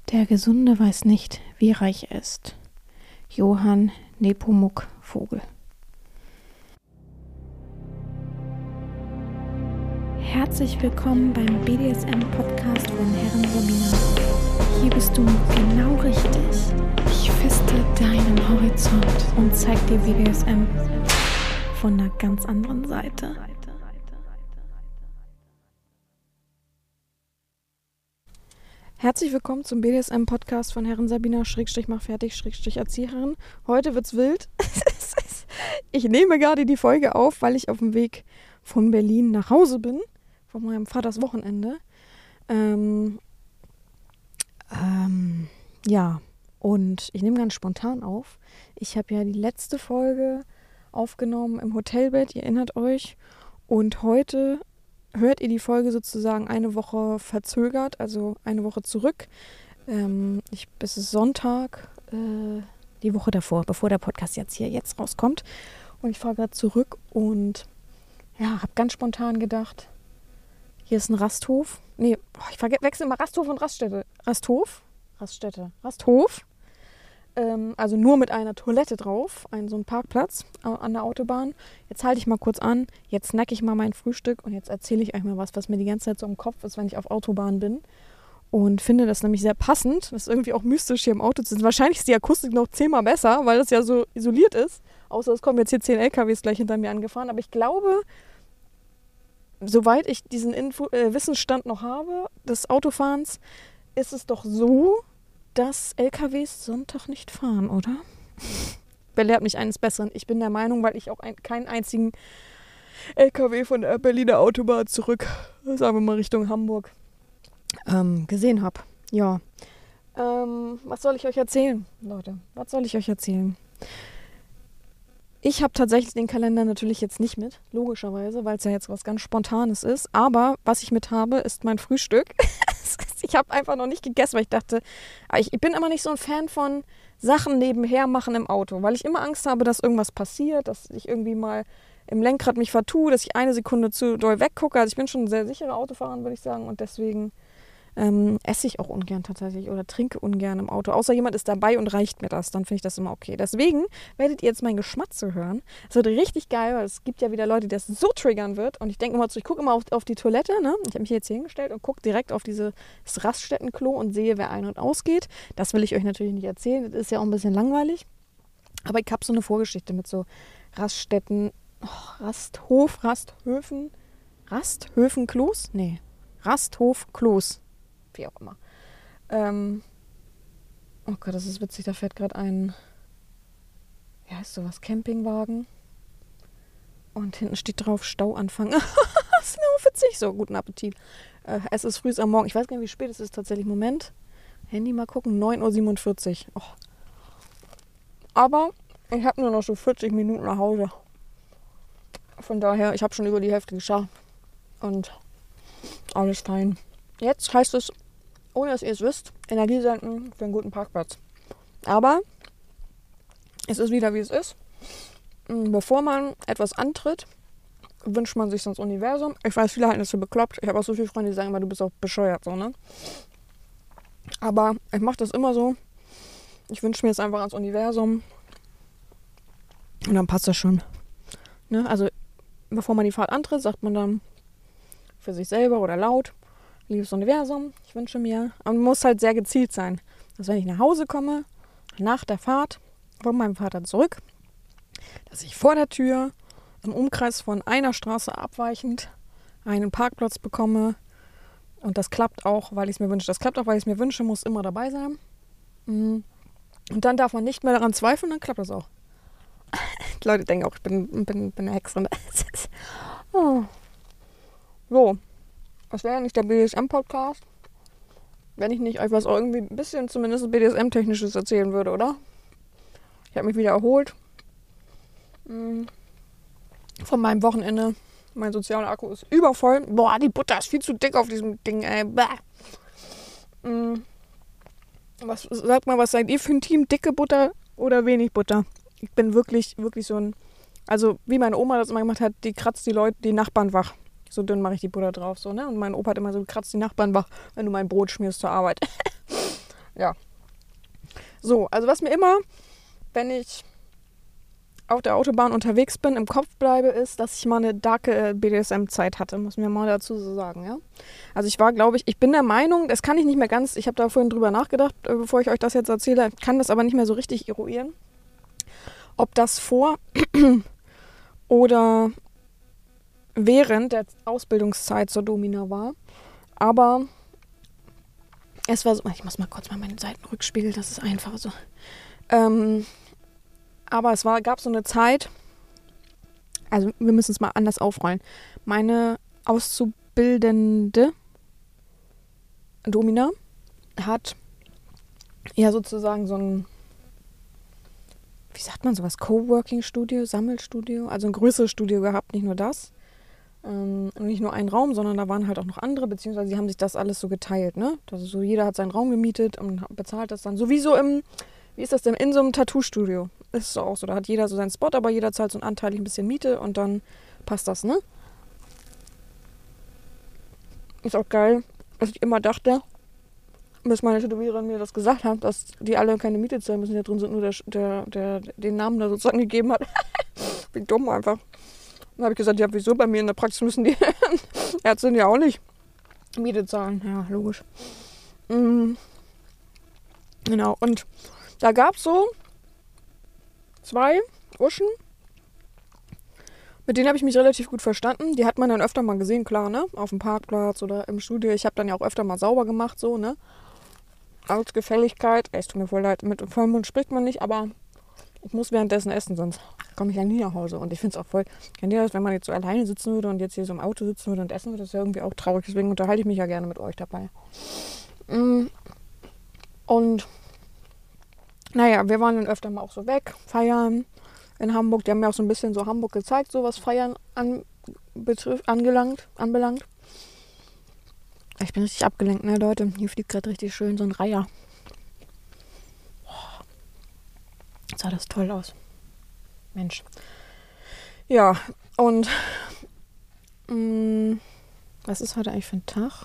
Der Gesunde weiß nicht, wie reich er ist. Johann Nepomuk Vogel. Herzlich willkommen beim BDSM-Podcast von Herren Sabina. Hier bist du genau richtig. Ich feste deinen Horizont und zeig dir BDSM von einer ganz anderen Seite. Herzlich willkommen zum BDSM-Podcast von Herren Sabina, mach fertig, Erzieherin. Heute wird's wild. Ich nehme gerade die Folge auf, weil ich auf dem Weg von Berlin nach Hause bin, von meinem Vaters Wochenende. Ja, und ich nehme ganz spontan auf. Ich habe ja die letzte Folge aufgenommen im Hotelbett, ihr erinnert euch. Und heute hört ihr die Folge sozusagen eine Woche verzögert, also eine Woche zurück. Es ist Sonntag, die Woche davor, bevor der Podcast jetzt rauskommt. Und ich fahre gerade zurück und ja, habe ganz spontan gedacht, hier ist ein Rasthof. Nee, ich wechsle immer Rasthof und Raststätte. Rasthof. Also nur mit einer Toilette drauf, so ein Parkplatz an der Autobahn. Jetzt halte ich mal kurz an, jetzt snacke ich mal mein Frühstück und jetzt erzähle ich euch mal was mir die ganze Zeit so im Kopf ist, wenn ich auf Autobahn bin. Und finde das nämlich sehr passend. Das ist irgendwie auch mystisch, hier im Auto zu sitzen. Wahrscheinlich ist die Akustik noch 10-mal besser, weil das ja so isoliert ist. Außer es kommen jetzt hier 10 LKWs gleich hinter mir angefahren. Aber ich glaube, soweit ich diesen Wissensstand noch habe, des Autofahrens, ist es doch so, dass LKWs Sonntag nicht fahren, oder? Belehrt mich eines Besseren. Ich bin der Meinung, weil ich auch keinen einzigen LKW von der Berliner Autobahn zurück, sagen wir mal Richtung Hamburg, gesehen habe. Ja. Was soll ich euch erzählen, Leute? Was soll ich euch erzählen? Ich habe tatsächlich den Kalender natürlich jetzt nicht mit, logischerweise, weil es ja jetzt was ganz Spontanes ist. Aber was ich mit habe, ist mein Frühstück. Ich habe einfach noch nicht gegessen, weil ich dachte, ich bin immer nicht so ein Fan von Sachen nebenher machen im Auto, weil ich immer Angst habe, dass irgendwas passiert, dass ich irgendwie mal im Lenkrad mich vertue, dass ich eine Sekunde zu doll weggucke. Also ich bin schon ein sehr sicherer Autofahrer, würde ich sagen, und deswegen esse ich auch ungern tatsächlich oder trinke ungern im Auto. Außer jemand ist dabei und reicht mir das, dann finde ich das immer okay. Deswegen werdet ihr jetzt mein Geschmatze hören. Es wird richtig geil, weil es gibt ja wieder Leute, die das so triggern wird. Und ich denke immer, ich gucke immer auf die Toilette, ne? Ich habe mich jetzt hier hingestellt und gucke direkt auf dieses Raststättenklo und sehe, wer ein- und ausgeht. Das will ich euch natürlich nicht erzählen, das ist ja auch ein bisschen langweilig. Aber ich habe so eine Vorgeschichte mit so Raststätten, Rasthöfen-Klos? Nee, Rasthof-Klos. Wie auch immer. Oh Gott, das ist witzig, da fährt gerade ein, wie heißt sowas, Campingwagen. Und hinten steht drauf Stauanfang. Das ist nur witzig. So, guten Appetit. Es ist früh am Morgen. Ich weiß gar nicht, wie spät es ist tatsächlich. Moment. Handy mal gucken. 9:47 Uhr. Oh. Aber ich habe nur noch so 40 Minuten nach Hause. Von daher, ich habe schon über die Hälfte geschafft. Und alles fein. Jetzt heißt es, ohne dass ihr es wisst, Energie senden für einen guten Parkplatz. Aber es ist wieder, wie es ist. Bevor man etwas antritt, wünscht man sich ins Universum. Ich weiß, viele halten das für bekloppt. Ich habe auch so viele Freunde, die sagen immer, du bist auch bescheuert. So, ne? Aber ich mache das immer so. Ich wünsche mir jetzt einfach ans Universum. Und dann passt das schon. Ne? Also, bevor man die Fahrt antritt, sagt man dann für sich selber oder laut, liebes Universum, ich wünsche mir, und man muss halt sehr gezielt sein, dass wenn ich nach Hause komme, nach der Fahrt von meinem Vater zurück, dass ich vor der Tür im Umkreis von einer Straße abweichend einen Parkplatz bekomme. Und das klappt auch, weil ich es mir wünsche. Das klappt auch, weil ich es mir wünsche, muss immer dabei sein. Und dann darf man nicht mehr daran zweifeln, dann klappt das auch. Die Leute denken auch, ich bin eine Hexerin. Oh. So. Das wäre ja nicht der BDSM-Podcast, wenn ich nicht euch was irgendwie ein bisschen zumindest BDSM-Technisches erzählen würde, oder? Ich habe mich wieder erholt von meinem Wochenende. Mein sozialer Akku ist übervoll. Boah, die Butter ist viel zu dick auf diesem Ding, ey. Sagt mal, was seid ihr für ein Team? Dicke Butter oder wenig Butter? Ich bin wirklich, wirklich so ein... Also, wie meine Oma das immer gemacht hat, die kratzt die Nachbarn wach. So dünn mache ich die Butter drauf, so, ne? Und mein Opa hat immer so, kratzt die Nachbarn wach, wenn du mein Brot schmierst zur Arbeit. Ja. So, also was mir immer, wenn ich auf der Autobahn unterwegs bin, im Kopf bleibe, ist, dass ich mal eine darke BDSM-Zeit hatte, muss mir mal dazu so sagen, ja. Also ich war, glaube ich bin der Meinung, das kann ich nicht mehr ganz, ich habe da vorhin drüber nachgedacht, bevor ich euch das jetzt erzähle, kann das aber nicht mehr so richtig eruieren, ob das vor oder während der Ausbildungszeit zur Domina war. Aber es war so, ich muss mal kurz mal meinen Seitenrückspiegel, das ist einfacher so. Aber gab so eine Zeit, also wir müssen es mal anders aufrollen. Meine auszubildende Domina hat ja sozusagen so ein, wie sagt man sowas, Coworking-Studio, Sammelstudio, also ein größeres Studio gehabt, nicht nur das. Nicht nur einen Raum, sondern da waren halt auch noch andere, beziehungsweise sie haben sich das alles so geteilt, ne? Also so jeder hat seinen Raum gemietet und bezahlt das dann. Sowieso wie ist das denn, in so einem Tattoo-Studio? Ist so auch so, da hat jeder so seinen Spot, aber jeder zahlt so anteilig ein bisschen Miete und dann passt das, ne? Ist auch geil, dass ich immer dachte, bis meine Tätowiererin mir das gesagt hat, dass die alle keine Miete zahlen müssen, die da drin sind, nur der den Namen da sozusagen gegeben hat. Wie dumm einfach. Dann habe ich gesagt, ja, wieso? Bei mir in der Praxis müssen die Ärzte ja auch nicht Miete zahlen. Ja, logisch. Genau, und da gab es so 2 Burschen, mit denen habe ich mich relativ gut verstanden. Die hat man dann öfter mal gesehen, klar, ne? Auf dem Parkplatz oder im Studio. Ich habe dann ja auch öfter mal sauber gemacht, so, ne? Als Gefälligkeit. Es tut mir voll leid, mit Vollmond spricht man nicht, aber ich muss währenddessen essen, sonst komme ich ja nie nach Hause. Und ich finde es auch voll, kennt ihr das, wenn man jetzt so alleine sitzen würde und jetzt hier so im Auto sitzen würde und essen würde, das ist ja irgendwie auch traurig. Deswegen unterhalte ich mich ja gerne mit euch dabei. Und naja, wir waren dann öfter mal auch so weg, feiern in Hamburg. Die haben mir auch so ein bisschen so Hamburg gezeigt, so was Feiern anbelangt. Ich bin richtig abgelenkt, ne, Leute? Hier fliegt gerade richtig schön so ein Reiher. Boah, sah das toll aus. Mensch. Ja, und was ist heute eigentlich für ein Tag?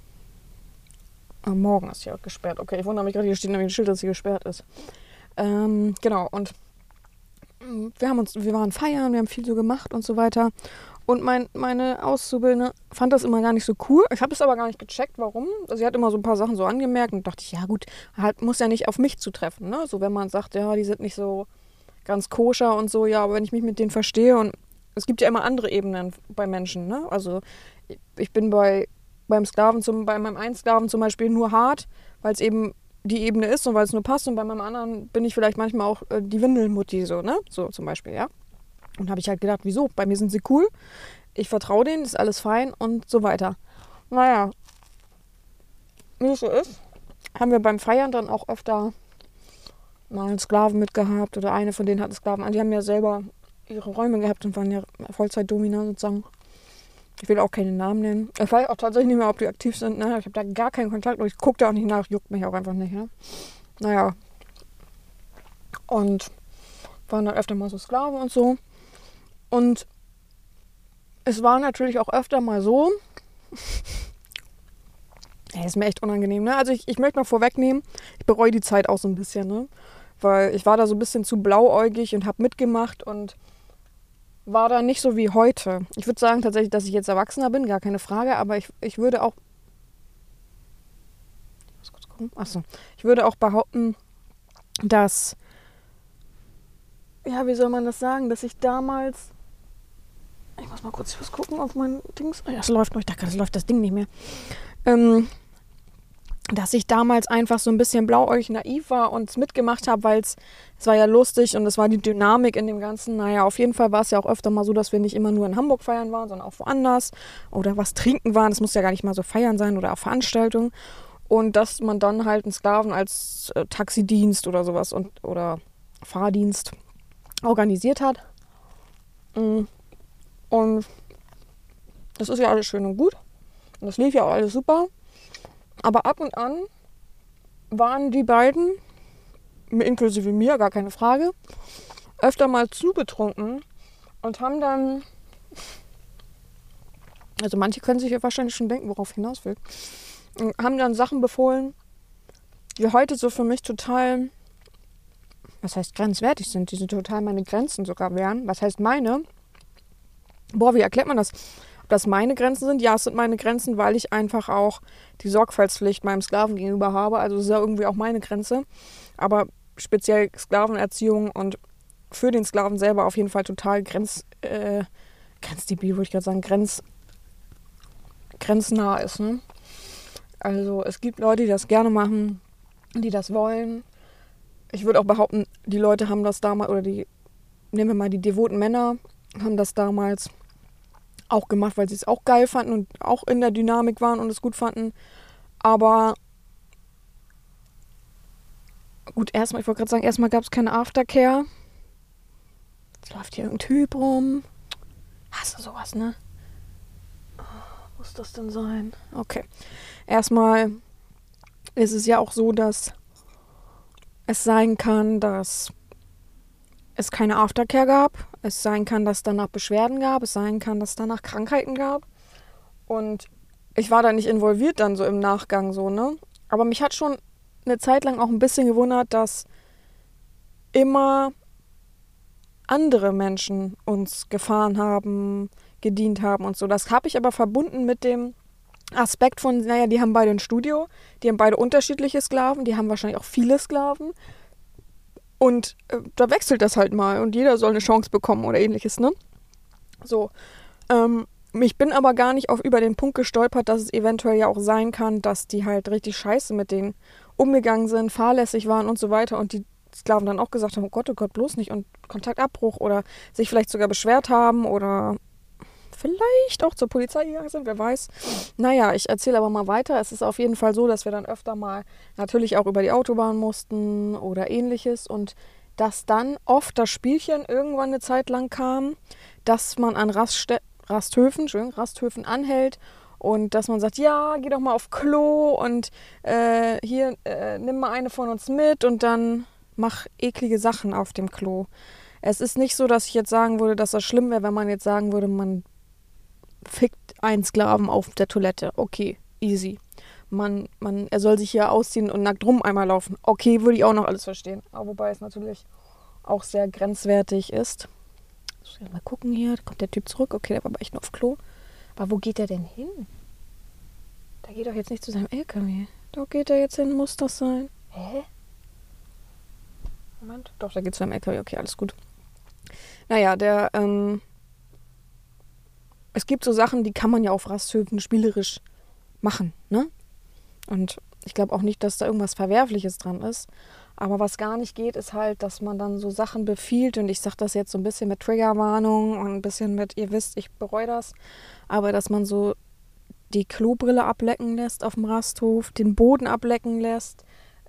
Morgen ist ja gesperrt. Okay, ich wundere mich gerade, hier steht nämlich ein Schild, dass hier gesperrt ist. Genau, und wir waren feiern, wir haben viel so gemacht und so weiter. Und meine Auszubildende fand das immer gar nicht so cool. Ich habe es aber gar nicht gecheckt, warum. Also sie hat immer so ein paar Sachen so angemerkt und dachte ich, ja gut, halt muss ja nicht auf mich zutreffen. Ne? So wenn man sagt, ja, die sind nicht so ganz koscher und so, ja, aber wenn ich mich mit denen verstehe und es gibt ja immer andere Ebenen bei Menschen. Ne? Also ich bin bei meinem einen Sklaven zum Beispiel nur hart, weil es eben die Ebene ist und weil es nur passt. Und bei meinem anderen bin ich vielleicht manchmal auch die Windelmutti, so, ne? So zum Beispiel, ja. Und habe ich halt gedacht, wieso? Bei mir sind sie cool, ich vertraue denen, ist alles fein und so weiter. Naja, wie es so ist, haben wir beim Feiern dann auch öfter mal einen Sklaven mitgehabt oder eine von denen hat einen Sklaven. Die haben ja selber ihre Räume gehabt und waren ja Vollzeit-Domina sozusagen. Ich will auch keine Namen nennen. Ich weiß auch tatsächlich nicht mehr, ob die aktiv sind. Ne? Ich habe da gar keinen Kontakt und ich gucke da auch nicht nach. Juckt mich auch einfach nicht. Ne? Naja. Und waren dann öfter mal so Sklaven und so. Und es war natürlich auch öfter mal so. Ist mir echt unangenehm. Ne? Also ich möchte mal vorwegnehmen, ich bereue die Zeit auch so ein bisschen. Ne? Weil ich war da so ein bisschen zu blauäugig und habe mitgemacht und war da nicht so wie heute. Ich würde sagen tatsächlich, dass ich jetzt Erwachsener bin, gar keine Frage, aber ich würde auch... Ich würde auch behaupten, dass... Ja, wie soll man das sagen? Dass ich damals... Ich muss mal kurz was gucken auf mein Dings. Oh ja, es läuft noch. Ich dachte, das läuft das Ding nicht mehr. Dass ich damals einfach so ein bisschen blauäugig naiv war und es mitgemacht habe, weil es war ja lustig und es war die Dynamik in dem Ganzen. Naja, auf jeden Fall war es ja auch öfter mal so, dass wir nicht immer nur in Hamburg feiern waren, sondern auch woanders oder was trinken waren. Das muss ja gar nicht mal so feiern sein oder auch Veranstaltungen. Und dass man dann halt einen Sklaven als Taxidienst oder sowas oder Fahrdienst organisiert hat. Und das ist ja alles schön und gut. Und das lief ja auch alles super. Aber ab und an waren die beiden, inklusive mir, gar keine Frage, öfter mal zu betrunken und haben dann, also manche können sich ja wahrscheinlich schon denken, worauf ich hinaus will, haben dann Sachen befohlen, die heute so für mich total, was heißt grenzwertig sind, die so total meine Grenzen sogar wären. Was heißt meine? Boah, wie erklärt man das? Ob das meine Grenzen sind? Ja, es sind meine Grenzen, weil ich einfach auch die Sorgfaltspflicht meinem Sklaven gegenüber habe. Also es ist ja irgendwie auch meine Grenze. Aber speziell Sklavenerziehung und für den Sklaven selber auf jeden Fall total grenzdebil, würde ich gerade sagen, grenznah ist. Ne? Also es gibt Leute, die das gerne machen, die das wollen. Ich würde auch behaupten, die Leute haben das damals, oder nehmen wir mal die devoten Männer, haben das damals auch gemacht, weil sie es auch geil fanden und auch in der Dynamik waren und es gut fanden. Aber gut, ich wollte gerade sagen, erstmal gab es keine Aftercare. Jetzt läuft hier irgendein Typ rum. Hast du sowas, ne? Muss das denn sein? Okay. Erstmal ist es ja auch so, dass es sein kann, dass es keine Aftercare gab. Es sein kann, dass es danach Beschwerden gab. Es sein kann, dass es danach Krankheiten gab. Und ich war da nicht involviert dann so im Nachgang so, ne? Aber mich hat schon eine Zeit lang auch ein bisschen gewundert, dass immer andere Menschen uns gefahren haben, gedient haben und so. Das habe ich aber verbunden mit dem Aspekt von, naja, die haben beide ein Studio, die haben beide unterschiedliche Sklaven, die haben wahrscheinlich auch viele Sklaven. Und da wechselt das halt mal und jeder soll eine Chance bekommen oder ähnliches, ne? So. Ich bin aber gar nicht über den Punkt gestolpert, dass es eventuell ja auch sein kann, dass die halt richtig scheiße mit denen umgegangen sind, fahrlässig waren und so weiter und die Sklaven dann auch gesagt haben, oh Gott, bloß nicht und Kontaktabbruch oder sich vielleicht sogar beschwert haben oder vielleicht auch zur Polizei gegangen sind, wer weiß. Naja, ich erzähle aber mal weiter. Es ist auf jeden Fall so, dass wir dann öfter mal natürlich auch über die Autobahn mussten oder ähnliches und dass dann oft das Spielchen irgendwann eine Zeit lang kam, dass man an Rasthöfen anhält und dass man sagt, ja, geh doch mal auf Klo und hier, nimm mal eine von uns mit und dann mach eklige Sachen auf dem Klo. Es ist nicht so, dass ich jetzt sagen würde, dass das schlimm wäre, wenn man jetzt sagen würde, man fickt einen Sklaven auf der Toilette. Okay, easy. Er soll sich hier ausziehen und nackt rum einmal laufen. Okay, würde ich auch noch alles verstehen. Aber wobei es natürlich auch sehr grenzwertig ist. Mal gucken hier, da kommt der Typ zurück. Okay, der war aber echt nur auf Klo. Aber wo geht der denn hin? Der geht doch jetzt nicht zu seinem LKW. Da geht er jetzt hin, muss das sein. Hä? Moment. Doch, da geht zu seinem LKW. Okay, alles gut. Naja, es gibt so Sachen, die kann man ja auf Rasthöfen spielerisch machen, ne? Und ich glaube auch nicht, dass da irgendwas Verwerfliches dran ist. Aber was gar nicht geht, ist halt, dass man dann so Sachen befiehlt. Und ich sage das jetzt so ein bisschen mit Triggerwarnung und ein bisschen mit, ihr wisst, ich bereue das. Aber dass man so die Klobrille ablecken lässt auf dem Rasthof, den Boden ablecken lässt.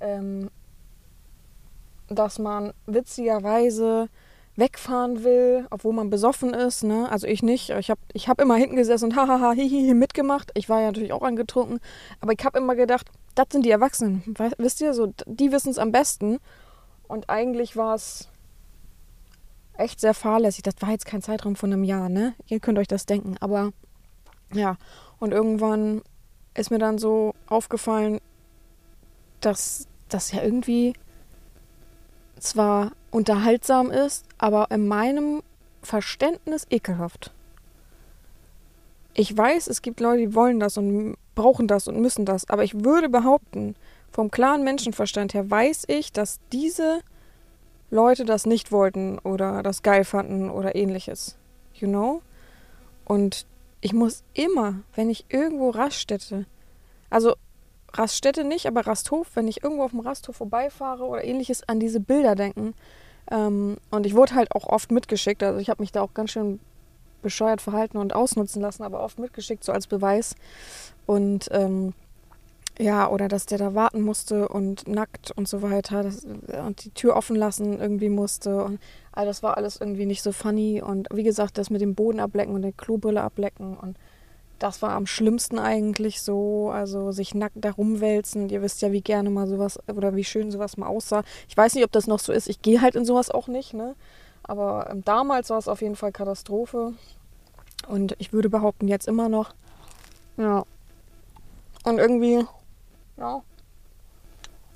Dass man witzigerweise wegfahren will, obwohl man besoffen ist, ne? Also ich nicht. Ich hab immer hinten gesessen und hahaha, hihihi mitgemacht. Ich war ja natürlich auch angetrunken. Aber ich habe immer gedacht, das sind die Erwachsenen. Wisst ihr, so, die wissen es am besten. Und eigentlich war es echt sehr fahrlässig. Das war jetzt kein Zeitraum von einem Jahr, ne? Ihr könnt euch das denken. Aber ja, und irgendwann ist mir dann so aufgefallen, dass das ja irgendwie zwar unterhaltsam ist, aber in meinem Verständnis ekelhaft. Ich weiß, es gibt Leute, die wollen das und brauchen das und müssen das, aber ich würde behaupten, vom klaren Menschenverstand her weiß ich, dass diese Leute das nicht wollten oder das geil fanden oder ähnliches. You know? Und ich muss immer, wenn ich irgendwo Raststätte, also Raststätte nicht, aber Rasthof, wenn ich irgendwo auf dem Rasthof vorbeifahre oder ähnliches, an diese Bilder denken. Und ich wurde halt auch oft mitgeschickt, also ich habe mich da auch ganz schön bescheuert verhalten und ausnutzen lassen, aber oft mitgeschickt, so als Beweis. Und ja, oder dass der da warten musste und nackt und so weiter und die Tür offen lassen irgendwie musste. Und also das war alles irgendwie nicht so funny. Und wie gesagt, das mit dem Boden ablecken und der Klobrille ablecken und das war am schlimmsten eigentlich so, also sich nackt da rumwälzen. Ihr wisst ja, wie gerne mal sowas oder wie schön sowas mal aussah. Ich weiß nicht, ob das noch so ist. Ich gehe halt in sowas auch nicht, ne? Aber damals war es auf jeden Fall Katastrophe. Und ich würde behaupten, jetzt immer noch. Ja. Und irgendwie, ja.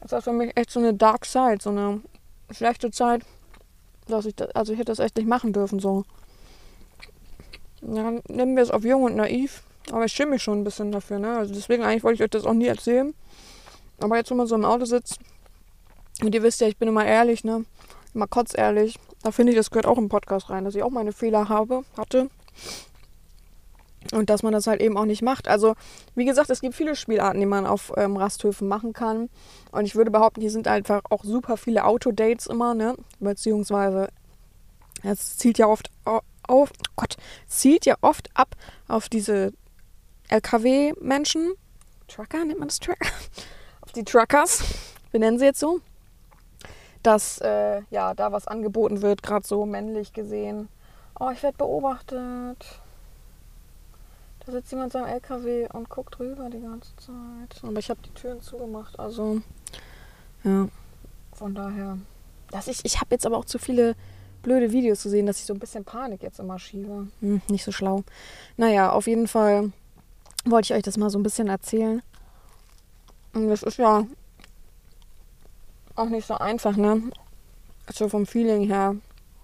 Das ist für mich echt so eine Dark Side, so eine schlechte Zeit, dass ich das, also ich hätte das echt nicht machen dürfen, so. Ja, nennen wir es auf jung und naiv, aber ich schäme mich schon ein bisschen dafür, ne? Also deswegen eigentlich wollte ich euch das auch nie erzählen. Aber jetzt, wenn man so im Auto sitzt, und ihr wisst ja, ich bin immer ehrlich, ne? Immer kotzehrlich. Da finde ich, das gehört auch im Podcast rein, dass ich auch meine Fehler hatte. Und dass man das halt eben auch nicht macht. Also, wie gesagt, es gibt viele Spielarten, die man auf Rasthöfen machen kann. Und ich würde behaupten, hier sind einfach auch super viele Autodates immer, ne? Beziehungsweise, es zielt ja oft zielt ja oft ab auf diese LKW-Menschen. Trucker, nennt man das Trucker? Auf die Truckers, wir nennen sie jetzt so. Dass ja, da was angeboten wird, gerade so männlich gesehen. Oh, ich werde beobachtet. Da sitzt jemand in seinem LKW und guckt rüber die ganze Zeit. Aber ich habe die Türen zugemacht, also ja, von daher. Ich habe jetzt aber auch zu viele blöde Videos gesehen, dass ich so ein bisschen Panik jetzt immer schiebe. Nicht so schlau. Naja, auf jeden Fall wollte ich euch das mal so ein bisschen erzählen. Und das ist ja auch nicht so einfach, ne? Also vom Feeling her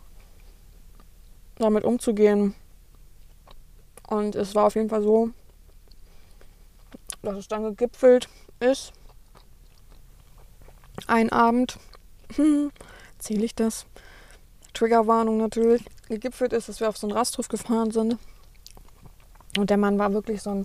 damit umzugehen. Und es war auf jeden Fall so, dass es dann gegipfelt ist. Ein Abend, zähle ich das? Triggerwarnung natürlich. Gegipfelt ist, dass wir auf so einen Rasthof gefahren sind. Und der Mann war wirklich so ein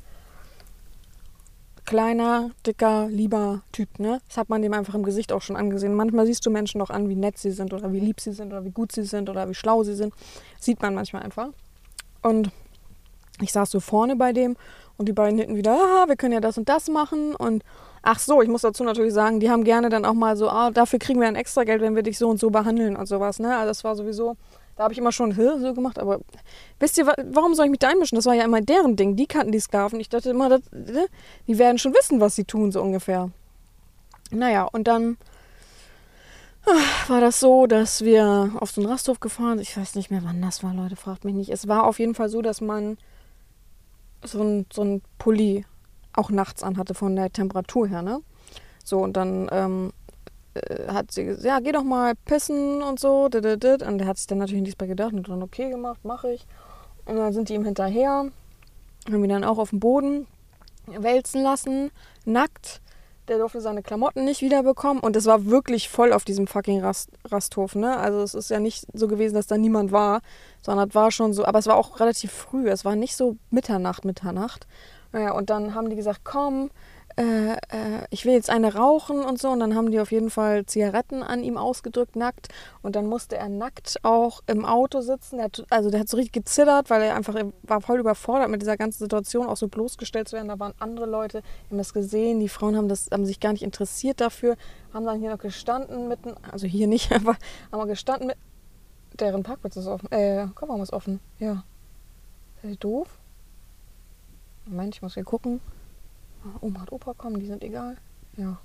kleiner, dicker, lieber Typ, ne? Das hat man dem einfach im Gesicht auch schon angesehen. Manchmal siehst du Menschen auch an, wie nett sie sind oder wie lieb sie sind oder wie gut sie sind oder wie schlau sie sind. Sieht man manchmal einfach. Und ich saß so vorne bei dem und die beiden hinten wieder, wir können ja das und das machen. Und ach so, ich muss dazu natürlich sagen, die haben gerne dann auch mal so, dafür kriegen wir ein extra Geld, wenn wir dich so und so behandeln und sowas, ne? Also das war sowieso, da habe ich immer schon so gemacht, aber wisst ihr, warum soll ich mich da einmischen? Das war ja immer deren Ding, die kannten die Sklaven. Ich dachte immer, die werden schon wissen, was sie tun, so ungefähr. Naja, und dann war das so, dass wir auf so einen Rasthof gefahren sind. Ich weiß nicht mehr, wann das war, Leute, fragt mich nicht. Es war auf jeden Fall so, dass man so ein Pulli auch nachts anhatte von der Temperatur her, ne? So, und dann hat sie gesagt, ja, geh doch mal pissen und so. Und der hat sich dann natürlich nichts bei gedacht und dann, okay gemacht, mache ich. Und dann sind die ihm hinterher, haben ihn dann auch auf dem Boden wälzen lassen, nackt. Der durfte seine Klamotten nicht wiederbekommen und es war wirklich voll auf diesem fucking Rasthof, ne? Also es ist ja nicht so gewesen, dass da niemand war, sondern es war schon so, aber es war auch relativ früh, es war nicht so Mitternacht. Naja, und dann haben die gesagt, komm, ich will jetzt eine rauchen und so. Und dann haben die auf jeden Fall Zigaretten an ihm ausgedrückt, nackt. Und dann musste er nackt auch im Auto sitzen. Der hat so richtig gezittert, weil er war voll überfordert mit dieser ganzen Situation, auch so bloßgestellt zu werden. Da waren andere Leute, die haben das gesehen. Die Frauen haben sich gar nicht interessiert dafür. Haben dann hier noch gestanden also hier nicht, aber haben wir gestanden mit, deren Parkplatz ist offen. Kofferraum ist offen. Ja. Ist das doof? Moment, ich muss hier gucken. Oma und Opa kommen, die sind egal. Ja.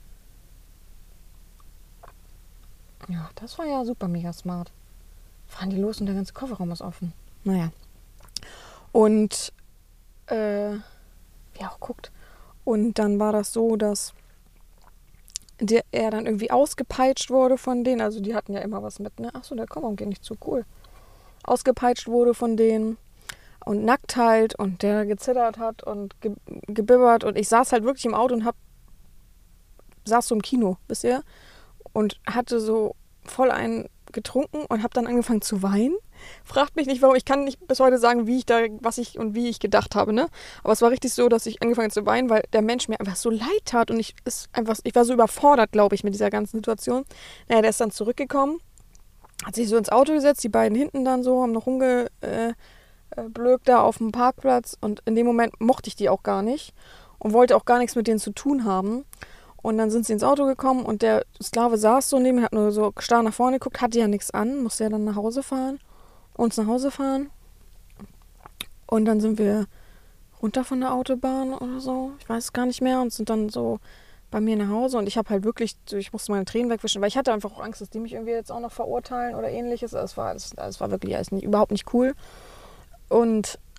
Ja, das war ja super mega smart. Fahren die los und der ganze Kofferraum ist offen. Naja. Und, wer auch guckt. Und dann war das so, dass er dann irgendwie ausgepeitscht wurde von denen. Also die hatten ja immer was mit, ne? Achso, der Kofferraum geht nicht zu, cool. Ausgepeitscht wurde von denen. Und nackt halt und der gezittert hat und gebibbert und ich saß halt wirklich im Auto und saß so im Kino, wisst ihr? Und hatte so voll einen getrunken und habe dann angefangen zu weinen. Fragt mich nicht, warum. Ich kann nicht bis heute sagen, wie ich gedacht habe, ne? Aber es war richtig so, dass ich angefangen zu weinen, weil der Mensch mir einfach so leid tat und ich war so überfordert, glaube ich, mit dieser ganzen Situation. Naja, der ist dann zurückgekommen, hat sich so ins Auto gesetzt, die beiden hinten dann so, haben noch blöd da auf dem Parkplatz und in dem Moment mochte ich die auch gar nicht und wollte auch gar nichts mit denen zu tun haben. Und dann sind sie ins Auto gekommen und der Sklave saß so neben mir, hat nur so starr nach vorne geguckt, hatte ja nichts an, musste ja dann nach Hause fahren, uns nach Hause fahren. Und dann sind wir runter von der Autobahn oder so, ich weiß es gar nicht mehr, und sind dann so bei mir nach Hause und ich habe halt wirklich, ich musste meine Tränen wegwischen, weil ich hatte einfach auch Angst, dass die mich irgendwie jetzt auch noch verurteilen oder ähnliches. Es war wirklich überhaupt nicht cool. Und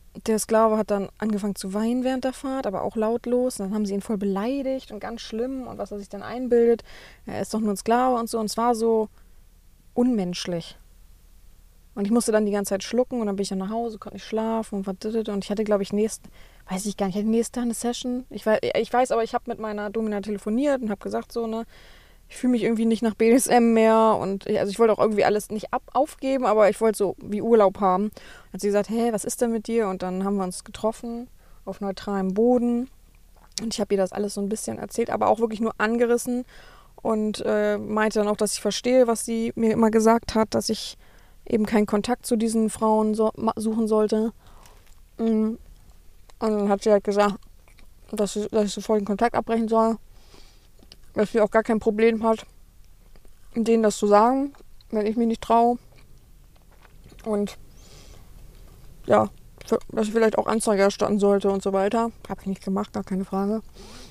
der Sklave hat dann angefangen zu weinen während der Fahrt, aber auch lautlos. Und dann haben sie ihn voll beleidigt und ganz schlimm und was er sich dann einbildet. Er ist doch nur ein Sklave und so. Und es war so unmenschlich. Und ich musste dann die ganze Zeit schlucken und dann bin ich dann nach Hause, konnte nicht schlafen und ich hatte, glaube ich, weiß ich gar nicht, ich hatte nächsten Tag eine Session. Ich weiß, aber ich habe mit meiner Domina telefoniert und habe gesagt so, ne, ich fühle mich irgendwie nicht nach BDSM mehr und ich wollte auch irgendwie alles nicht aufgeben, aber ich wollte so wie Urlaub haben. Dann hat sie gesagt, hey, was ist denn mit dir? Und dann haben wir uns getroffen auf neutralem Boden und ich habe ihr das alles so ein bisschen erzählt, aber auch wirklich nur angerissen und meinte dann auch, dass ich verstehe, was sie mir immer gesagt hat, dass ich eben keinen Kontakt zu diesen Frauen suchen sollte. Und dann hat sie halt gesagt, dass ich sofort den Kontakt abbrechen soll, dass sie auch gar kein Problem hat, denen das zu sagen, wenn ich mich nicht traue. Und ja, dass ich vielleicht auch Anzeige erstatten sollte und so weiter. Habe ich nicht gemacht, gar keine Frage.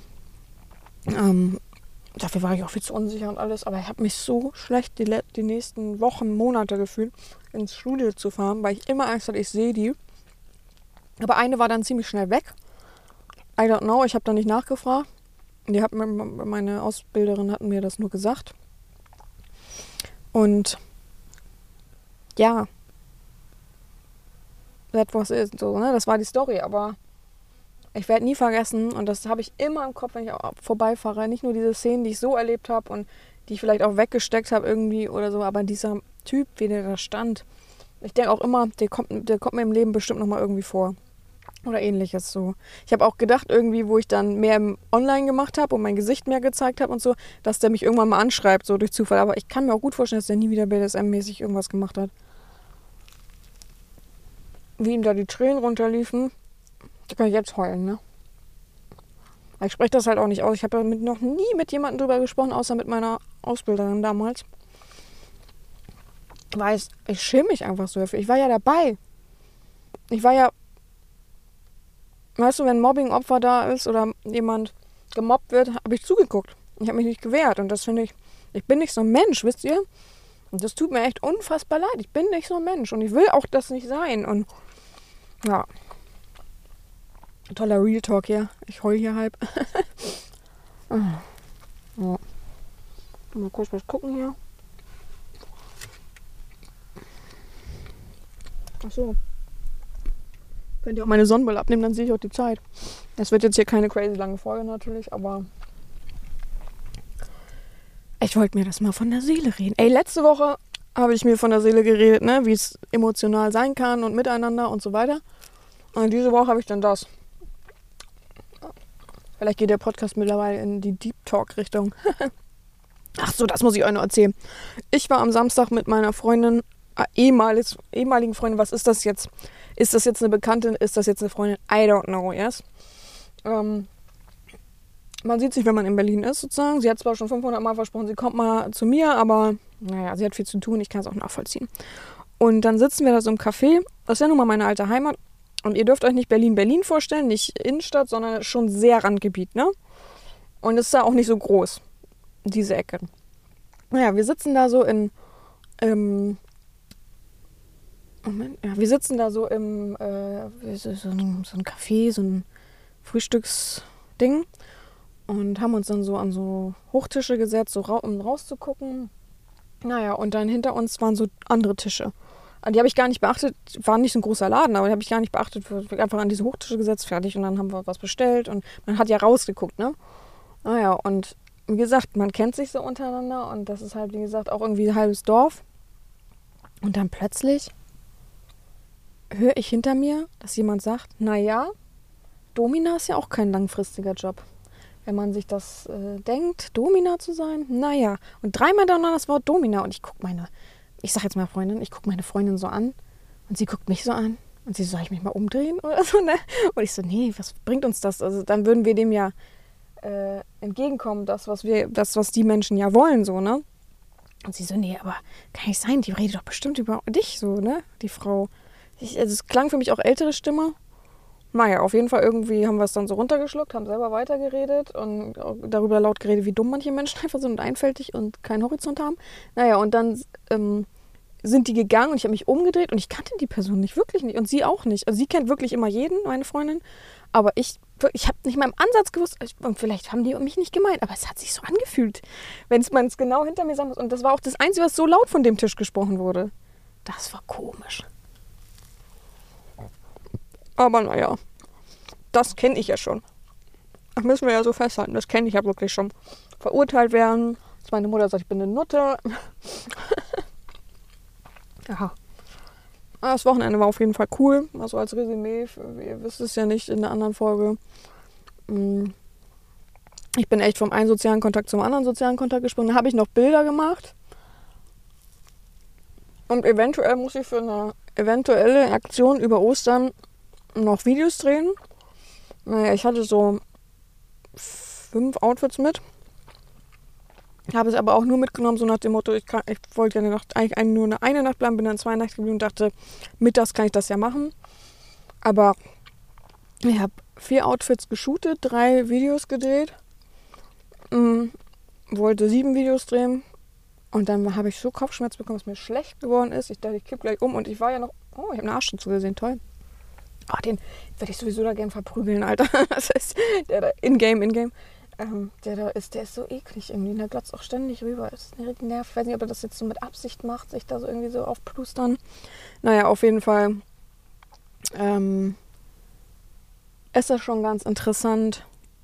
Dafür war ich auch viel zu unsicher und alles. Aber ich habe mich so schlecht die nächsten Wochen, Monate gefühlt, ins Studio zu fahren, weil ich immer Angst hatte, ich sehe die. Aber eine war dann ziemlich schnell weg. I don't know, ich habe da nicht nachgefragt. Meine Ausbilderin hatten mir das nur gesagt. Und ja, that was it, so, ne? Das war die Story, aber ich werde nie vergessen und das habe ich immer im Kopf, wenn ich auch vorbeifahre. Nicht nur diese Szenen, die ich so erlebt habe und die ich vielleicht auch weggesteckt habe irgendwie oder so, aber dieser Typ, wie der da stand, ich denke auch immer, der kommt mir im Leben bestimmt nochmal irgendwie vor. Oder ähnliches so. Ich habe auch gedacht irgendwie, wo ich dann mehr online gemacht habe und mein Gesicht mehr gezeigt habe und so, dass der mich irgendwann mal anschreibt, so durch Zufall. Aber ich kann mir auch gut vorstellen, dass der nie wieder BDSM-mäßig irgendwas gemacht hat. Wie ihm da die Tränen runterliefen, da kann ich jetzt heulen, ne? Aber ich spreche das halt auch nicht aus. Ich habe ja noch nie mit jemandem drüber gesprochen, außer mit meiner Ausbilderin damals. Weil ich schäme mich einfach so dafür. Ich war ja dabei. Weißt du, wenn ein Mobbing-Opfer da ist oder jemand gemobbt wird, habe ich zugeguckt. Ich habe mich nicht gewehrt. Und das finde ich bin nicht so ein Mensch, wisst ihr? Und das tut mir echt unfassbar leid. Ich bin nicht so ein Mensch. Und ich will auch das nicht sein. Und ja. Toller Real Talk hier. Ich heul hier halb. Ja. Mal kurz was gucken hier. Achso. Könnt ihr auch meine Sonnenbrille abnehmen, dann sehe ich auch die Zeit. Das wird jetzt hier keine crazy lange Folge natürlich, aber ich wollte mir das mal von der Seele reden. Ey, letzte Woche habe ich mir von der Seele geredet, ne, wie es emotional sein kann und miteinander und so weiter. Und diese Woche habe ich dann das. Vielleicht geht der Podcast mittlerweile in die Deep Talk Richtung. Ach so, das muss ich euch noch erzählen. Ich war am Samstag mit meiner Freundin, ehemaligen Freundin, was ist das jetzt? Ist das jetzt eine Bekannte? Ist das jetzt eine Freundin? I don't know, yes. Man sieht sich, wenn man in Berlin ist, sozusagen. Sie hat zwar schon 500 Mal versprochen, sie kommt mal zu mir, aber naja, sie hat viel zu tun, ich kann es auch nachvollziehen. Und dann sitzen wir da so im Café. Das ist ja nun mal meine alte Heimat. Und ihr dürft euch nicht Berlin vorstellen, nicht Innenstadt, sondern schon sehr Randgebiet, ne? Und es ist da auch nicht so groß, diese Ecke. Naja, wir sitzen da so wir sitzen da so im so ein Café, so ein Frühstücksding und haben uns dann so an so Hochtische gesetzt, so um rauszugucken. Naja, und dann hinter uns waren so andere Tische. Die habe ich gar nicht beachtet, war nicht so ein großer Laden, aber die habe ich gar nicht beachtet. Wir haben einfach an diese Hochtische gesetzt, fertig, und dann haben wir was bestellt und man hat ja rausgeguckt, ne? Naja, und wie gesagt, man kennt sich so untereinander und das ist halt, wie gesagt, auch irgendwie ein halbes Dorf. Und dann plötzlich höre ich hinter mir, dass jemand sagt, naja, Domina ist ja auch kein langfristiger Job. Wenn man sich das denkt, Domina zu sein, naja. Und dreimal hintereinander das Wort Domina und ich sag jetzt mal Freundin, ich gucke meine Freundin so an und sie guckt mich so an und sie so, soll ich mich mal umdrehen oder so, ne? Und ich so, nee, was bringt uns das? Also dann würden wir dem ja entgegenkommen, das, was die Menschen ja wollen, so, ne? Und sie so, nee, aber kann nicht sein, die redet doch bestimmt über dich, so, ne? Die Frau. Also es klang für mich auch ältere Stimme. Naja, auf jeden Fall irgendwie haben wir es dann so runtergeschluckt, haben selber weitergeredet und darüber laut geredet, wie dumm manche Menschen einfach sind und einfältig und keinen Horizont haben. Naja, und dann sind die gegangen und ich habe mich umgedreht und ich kannte die Person nicht, wirklich nicht. Und sie auch nicht. Also sie kennt wirklich immer jeden, meine Freundin. Aber ich habe nicht mal im Ansatz gewusst, und vielleicht haben die mich nicht gemeint, aber es hat sich so angefühlt, wenn man es genau hinter mir sagen muss. Und das war auch das Einzige, was so laut von dem Tisch gesprochen wurde. Das war komisch. Aber naja, das kenne ich ja schon. Das müssen wir ja so festhalten. Das kenne ich ja wirklich schon. Verurteilt werden, dass meine Mutter sagt, ich bin eine Nutte. Ja. Das Wochenende war auf jeden Fall cool. Also als Resümee, ihr wisst es ja nicht in der anderen Folge. Ich bin echt vom einen sozialen Kontakt zum anderen sozialen Kontakt gesprungen. Da habe ich noch Bilder gemacht. Und eventuell muss ich für eine eventuelle Aktion über Ostern noch Videos drehen. Naja, ich hatte so 5 Outfits mit. Habe es aber auch nur mitgenommen, so nach dem Motto, ich wollte ja eigentlich nur eine Nacht bleiben, bin dann 2 Nächte geblieben und dachte, mittags kann ich das ja machen. Aber ich habe 4 Outfits geshootet, 3 Videos gedreht, wollte 7 Videos drehen und dann habe ich so Kopfschmerz bekommen, dass mir schlecht geworden ist. Ich dachte, ich kippe gleich um und ich war ja noch, ich habe eine Arsch dazu gesehen, toll. Den werde ich sowieso da gern verprügeln, Alter. Das heißt, der da in-game. Der ist so eklig irgendwie. Der glotzt auch ständig rüber. Das ist nervig. Ich weiß nicht, ob er das jetzt so mit Absicht macht, sich da so irgendwie so aufplustern. Naja, auf jeden Fall ist das schon ganz interessant,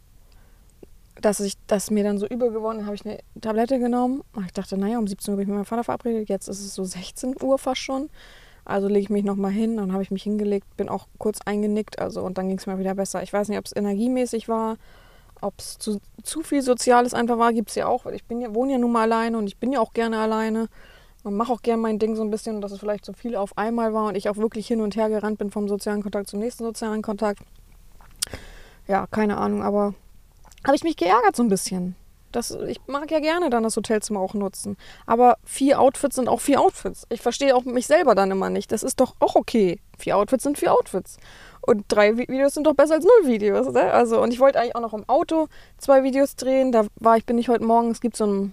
dass mir dann so übel geworden ist. Habe ich eine Tablette genommen. Ich dachte, naja, um 17 Uhr bin ich mit meinem Vater verabredet. Jetzt ist es so 16 Uhr fast schon. Also lege ich mich nochmal hin. Dann habe ich mich hingelegt, bin auch kurz eingenickt. Und dann ging es mir wieder besser. Ich weiß nicht, ob es energiemäßig war, ob es zu viel Soziales einfach war, gibt es ja auch, weil ich wohne ja nun mal alleine und ich bin ja auch gerne alleine und mache auch gerne mein Ding so ein bisschen, dass es vielleicht so viel auf einmal war und ich auch wirklich hin und her gerannt bin vom sozialen Kontakt zum nächsten sozialen Kontakt. Ja, keine Ahnung, aber habe ich mich geärgert so ein bisschen. Ich mag ja gerne dann das Hotelzimmer auch nutzen, aber 4 Outfits sind auch 4 Outfits. Ich verstehe auch mich selber dann immer nicht. Das ist doch auch okay. 4 Outfits sind 4 Outfits. Und 3 Videos sind doch besser als 0 Videos. Ne? Also, und ich wollte eigentlich auch noch im Auto 2 Videos drehen. Bin ich heute Morgen, es gibt so einen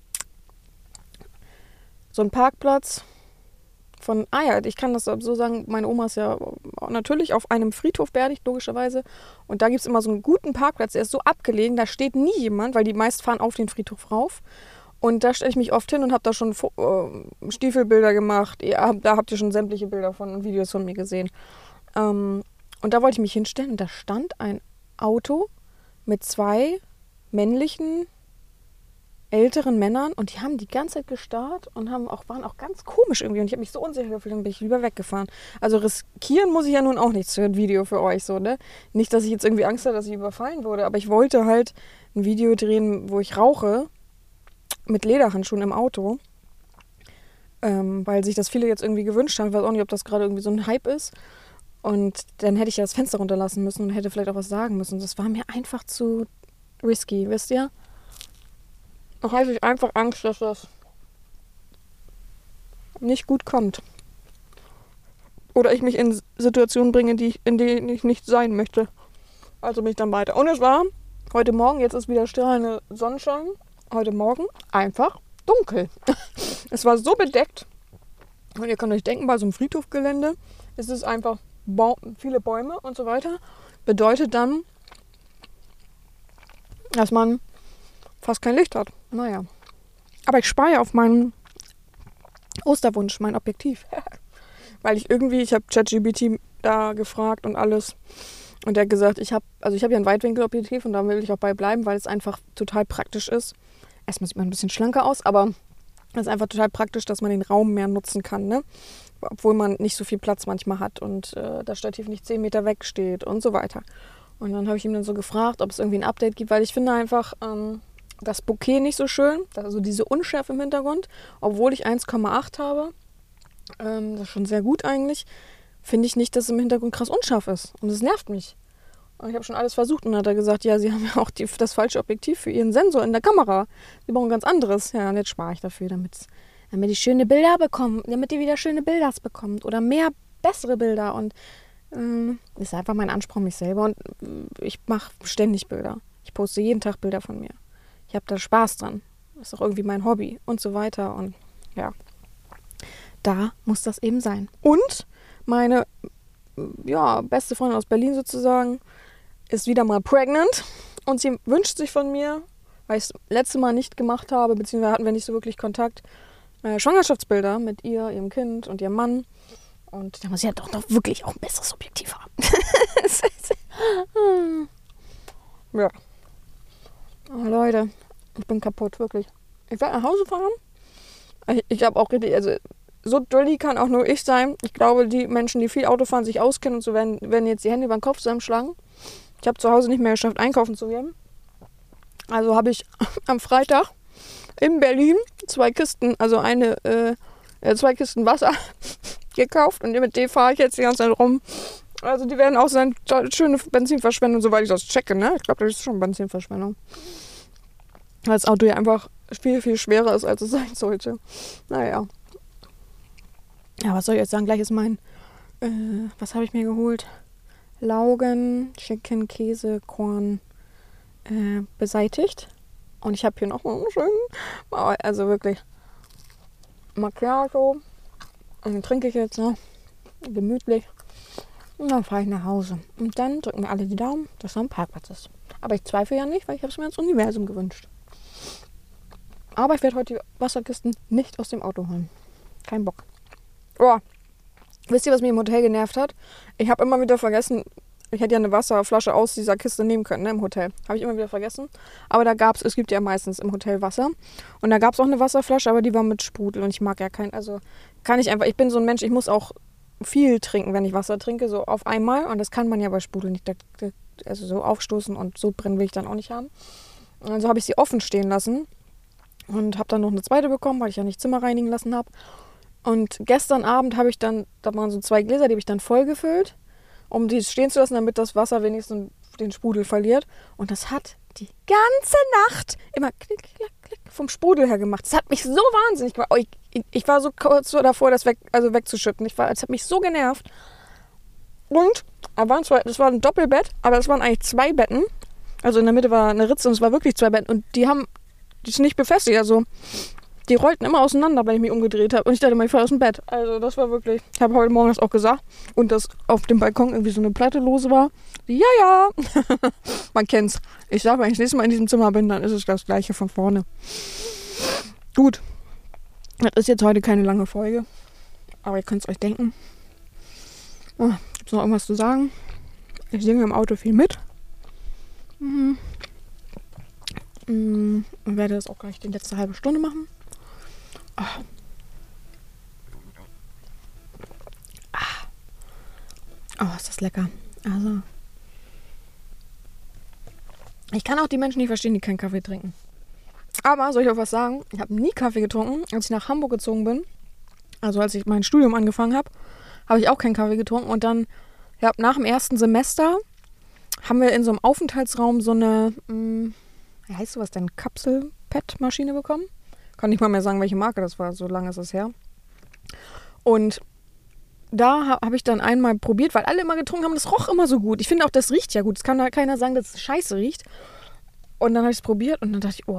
Parkplatz ich kann das so sagen, meine Oma ist ja natürlich auf einem Friedhof beerdigt, logischerweise. Und da gibt es immer so einen guten Parkplatz, der ist so abgelegen, da steht nie jemand, weil die meisten fahren auf den Friedhof rauf. Und da stelle ich mich oft hin und habe da schon Stiefelbilder gemacht. Da habt ihr schon sämtliche Bilder und Videos von mir gesehen. Und da wollte ich mich hinstellen und da stand ein Auto mit 2 männlichen, älteren Männern und die haben die ganze Zeit gestarrt und waren auch ganz komisch irgendwie und ich habe mich so unsicher gefühlt und bin ich lieber weggefahren. Also riskieren muss ich ja nun auch nichts für ein Video für euch so, ne? Nicht, dass ich jetzt irgendwie Angst hatte, dass ich überfallen wurde, aber ich wollte halt ein Video drehen, wo ich rauche mit Lederhandschuhen im Auto, weil sich das viele jetzt irgendwie gewünscht haben. Ich weiß auch nicht, ob das gerade irgendwie so ein Hype ist. Und dann hätte ich ja das Fenster runterlassen müssen und hätte vielleicht auch was sagen müssen. Das war mir einfach zu risky, wisst ihr? Da habe ich einfach Angst, dass das nicht gut kommt. Oder ich mich in Situationen bringe, in denen ich nicht sein möchte. Also bin ich dann weiter. Und es war heute Morgen, jetzt ist wieder strahlende Sonnenschein. Heute Morgen einfach dunkel. Es war so bedeckt. Und ihr könnt euch denken, bei so einem Friedhofgelände ist es einfach viele Bäume und so weiter. Bedeutet dann, dass man fast kein Licht hat. Naja. Aber ich spare ja auf meinen Osterwunsch, mein Objektiv. Weil ich habe ChatGPT da gefragt und alles. Und der hat gesagt, ich habe ja ein Weitwinkelobjektiv und da will ich auch bei bleiben, weil es einfach total praktisch ist. Erstmal sieht man ein bisschen schlanker aus, aber es ist einfach total praktisch, dass man den Raum mehr nutzen kann, ne? Obwohl man nicht so viel Platz manchmal hat und das Stativ nicht 10 Meter weg steht und so weiter. Und dann habe ich ihm dann so gefragt, ob es irgendwie ein Update gibt, weil ich finde einfach das Bokeh nicht so schön, also diese Unschärfe im Hintergrund, obwohl ich 1,8 habe, das ist schon sehr gut eigentlich, finde ich nicht, dass es im Hintergrund krass unscharf ist. Und das nervt mich. Und ich habe schon alles versucht und dann hat er gesagt, ja, Sie haben ja auch das falsche Objektiv für Ihren Sensor in der Kamera. Sie brauchen ganz anderes. Ja, und jetzt spare ich dafür, damit die schöne Bilder bekommen, damit ihr wieder schöne Bilder bekommt oder mehr bessere Bilder. Und das ist einfach mein Anspruch an mich selber. Und ich mache ständig Bilder. Ich poste jeden Tag Bilder von mir. Ich habe da Spaß dran. Das ist auch irgendwie mein Hobby und so weiter. Und ja, da muss das eben sein. Und meine beste Freundin aus Berlin sozusagen ist wieder mal pregnant und sie wünscht sich von mir, weil ich es letzte Mal nicht gemacht habe, beziehungsweise hatten wir nicht so wirklich Kontakt, Schwangerschaftsbilder mit ihr, ihrem Kind und ihrem Mann. Und da muss sie ja doch noch wirklich auch ein besseres Objektiv haben. Ja. Oh, Leute, ich bin kaputt, wirklich. Ich werde nach Hause fahren. Ich habe auch richtig, also so dulli kann auch nur ich sein. Ich glaube, die Menschen, die viel Auto fahren, sich auskennen und so, werden jetzt die Hände über den Kopf zusammenschlagen. Ich habe zu Hause nicht mehr geschafft, einkaufen zu gehen. Also habe ich am Freitag in Berlin 2 Kisten, also 2 Kisten Wasser gekauft und mit denen fahre ich jetzt die ganze Zeit rum. Also die werden auch sein, schöne Benzinverschwendung, soweit ich das checke, ne? Ich glaube, das ist schon Benzinverschwendung. Weil das Auto ja einfach viel, viel schwerer ist, als es sein sollte. Naja. Ja, was soll ich jetzt sagen? Gleich ist mein, was habe ich mir geholt? Laugen, Chicken, Käse, Korn beseitigt. Und ich habe hier noch mal einen schönen, also wirklich Macchiato. Und den trinke ich jetzt noch gemütlich. Und dann fahre ich nach Hause. Und dann drücken wir alle die Daumen, dass da ein Parkplatz ist. Aber ich zweifle ja nicht, weil ich habe es mir ins Universum gewünscht. Aber ich werde heute die Wasserkisten nicht aus dem Auto holen. Kein Bock. Oh, wisst ihr, was mich im Hotel genervt hat? Ich habe immer wieder vergessen, ich hätte ja eine Wasserflasche aus dieser Kiste nehmen können, ne, im Hotel. Habe ich immer wieder vergessen. Aber es gibt ja meistens im Hotel Wasser. Und da gab es auch eine Wasserflasche, aber die war mit Sprudel. Und ich mag ja ich bin so ein Mensch, ich muss auch viel trinken, wenn ich Wasser trinke, so auf einmal. Und das kann man ja bei Sprudel nicht. Also so aufstoßen und so brennen will ich dann auch nicht haben. Und also habe ich sie offen stehen lassen. Und habe dann noch eine zweite bekommen, weil ich ja nicht Zimmer reinigen lassen habe. Und gestern Abend habe ich dann, da waren so 2 Gläser, die habe ich dann voll gefüllt, um die stehen zu lassen, damit das Wasser wenigstens den Sprudel verliert. Und das hat die ganze Nacht immer klick, klick, klick vom Sprudel her gemacht. Das hat mich so wahnsinnig gemacht. Ich war so kurz davor, das wegzuschütten. Es hat mich so genervt. Und das war ein Doppelbett, aber es waren eigentlich 2 Betten. Also in der Mitte war eine Ritze und es war wirklich 2 Betten. Und die ist nicht befestigt. Also die rollten immer auseinander, wenn ich mich umgedreht habe. Und ich dachte mal, ich falle aus dem Bett. Also das war wirklich, ich habe heute Morgen das auch gesagt. Und dass auf dem Balkon irgendwie so eine Platte lose war. Ja. Man kennt's. Ich sage, wenn ich das nächste Mal in diesem Zimmer bin, dann ist es das gleiche von vorne. Gut. Das ist jetzt heute keine lange Folge. Aber ihr könnt es euch denken. Oh, gibt es noch irgendwas zu sagen? Ich singe im Auto viel mit. Und werde das auch gleich die letzte halbe Stunde machen. Oh, ist das lecker. Also, ich kann auch die Menschen nicht verstehen, die keinen Kaffee trinken. Aber, soll ich auch was sagen? Ich habe nie Kaffee getrunken. Als ich nach Hamburg gezogen bin, also als ich mein Studium angefangen habe, habe ich auch keinen Kaffee getrunken. Und dann, nach dem ersten Semester haben wir in so einem Aufenthaltsraum so eine, wie heißt sowas denn, Kapsel-Pet-Maschine bekommen. Kann nicht mal mehr sagen, welche Marke das war, so lange ist es her. Und da habe ich dann einmal probiert, weil alle immer getrunken haben, das roch immer so gut. Ich finde auch, das riecht ja gut. Es kann da keiner sagen, dass es scheiße riecht. Und dann habe ich es probiert und dann dachte ich,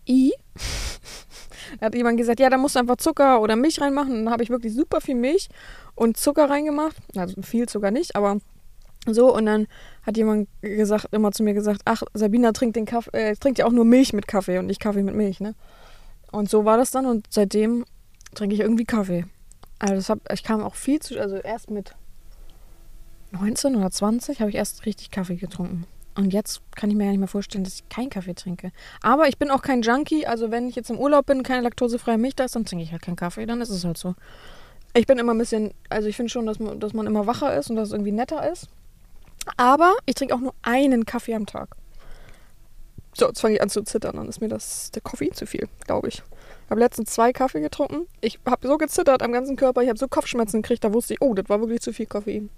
Da hat jemand gesagt, ja, da musst du einfach Zucker oder Milch reinmachen. Und dann habe ich wirklich super viel Milch und Zucker reingemacht. Also viel Zucker nicht, aber so. Und dann hat jemand immer zu mir gesagt, ach, Sabina trinkt ja auch nur Milch mit Kaffee und nicht Kaffee mit Milch, ne? Und so war das dann und seitdem trinke ich irgendwie Kaffee. Also ich kam auch also erst mit 19 oder 20 habe ich erst richtig Kaffee getrunken. Und jetzt kann ich mir ja nicht mehr vorstellen, dass ich keinen Kaffee trinke. Aber ich bin auch kein Junkie, also wenn ich jetzt im Urlaub bin, keine laktosefreie Milch da ist, dann trinke ich halt keinen Kaffee, dann ist es halt so. Ich bin immer ein bisschen, also ich finde schon, dass man immer wacher ist und dass es irgendwie netter ist. Aber ich trinke auch nur einen Kaffee am Tag. So, jetzt fange ich an zu zittern, dann ist mir der Koffein zu viel, glaube ich. Ich habe letztens 2 Kaffee getrunken. Ich habe so gezittert am ganzen Körper, ich habe so Kopfschmerzen gekriegt, da wusste ich, das war wirklich zu viel Koffein.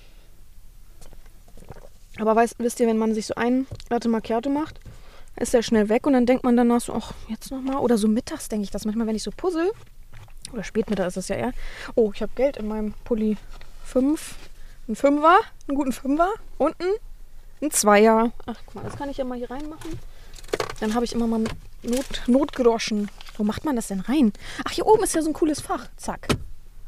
Aber wisst ihr, wenn man sich so einen Latte Macchiato macht, ist der schnell weg und dann denkt man danach so, ach, jetzt nochmal. Oder so mittags denke ich das manchmal, wenn ich so puzzle. Oder spätmittag ist es ja eher. Oh, ich habe Geld in meinem Pulli. 5, ein 5er, einen guten 5er. Unten ein 2er. Ach, guck mal, das kann ich ja mal hier reinmachen. Dann habe ich immer mal Notgroschen. Wo macht man das denn rein? Ach, hier oben ist ja so ein cooles Fach. Zack.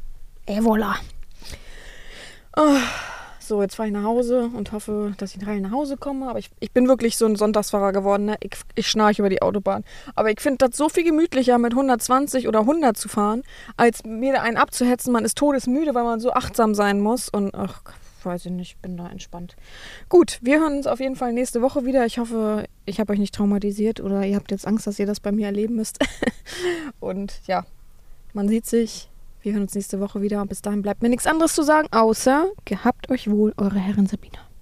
Et voilà. Oh, so, jetzt fahre ich nach Hause und hoffe, dass ich heil nach Hause komme. Aber ich bin wirklich so ein Sonntagsfahrer geworden. Ne? Ich schnarche über die Autobahn. Aber ich finde das so viel gemütlicher, mit 120 oder 100 zu fahren, als mir da einen abzuhetzen. Man ist todesmüde, weil man so achtsam sein muss. Und ach, weiß ich nicht, bin da entspannt. Gut, wir hören uns auf jeden Fall nächste Woche wieder. Ich hoffe, ich habe euch nicht traumatisiert oder ihr habt jetzt Angst, dass ihr das bei mir erleben müsst. Und ja, man sieht sich. Wir hören uns nächste Woche wieder. Bis dahin bleibt mir nichts anderes zu sagen, außer gehabt euch wohl, eure Herrin Sabina.